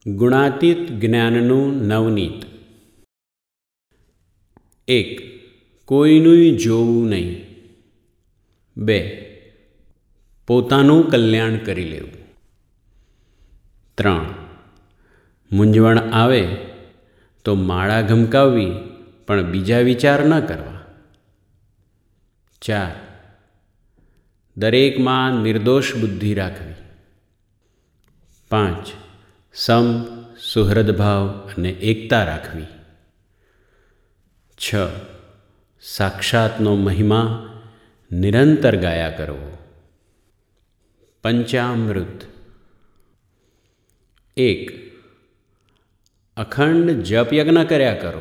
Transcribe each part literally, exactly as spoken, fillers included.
ગુણાતીત જ્ઞાનનું નવનીત. એક. કોઈનુંય જોવું નહીં. બે. પોતાનું કલ્યાણ કરી લેવું. ત્રણ. મૂંઝવણ આવે તો માળા ઘમકાવવી પણ બીજા વિચાર ન કરવા. ચાર. દરેકમાં નિર્દોષ બુદ્ધિ રાખવી. પાંચ. સમ સુહૃદભાવ અને એકતા રાખવી. છ. સાક્ષાતનો મહિમા નિરંતર ગાયા કરવો. પંચામૃત. એક. અખંડ જપયજ્ઞ કર્યા કરો.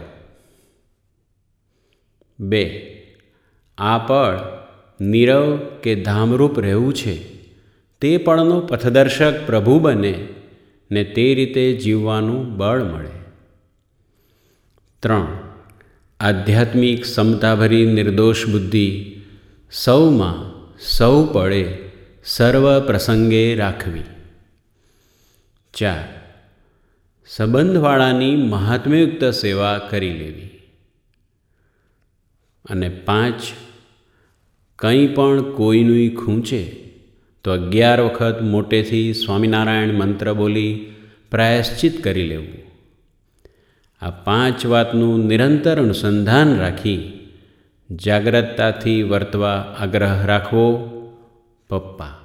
બે. આ પળ નીરવ કે ધામરૂપ રહેવું છે તે પળનો પથદર્શક પ્રભુ બને ને તે રીતે જીવવાનું બળ મળે. ત્રણ. આધ્યાત્મિક સમતાભરી નિર્દોષ બુદ્ધિ સૌમાં સૌ પળે સર્વ પ્રસંગે રાખવી. ચાર. સંબંધવાળાની મહાત્મ્યયુક્ત સેવા કરી લેવી. અને પાંચ. કંઈ પણ કોઈનુંય ખૂંચે તો અગિયાર વખત મોટેથી સ્વામિનારાયણ મંત્ર બોલી પ્રાયશ્ચિત કરી લેવું. આ પાંચ વાતનું નિરંતર અનુસંધાન રાખી જાગ્રતતાથી વર્તવા આગ્રહ રાખવો. પપ્પા.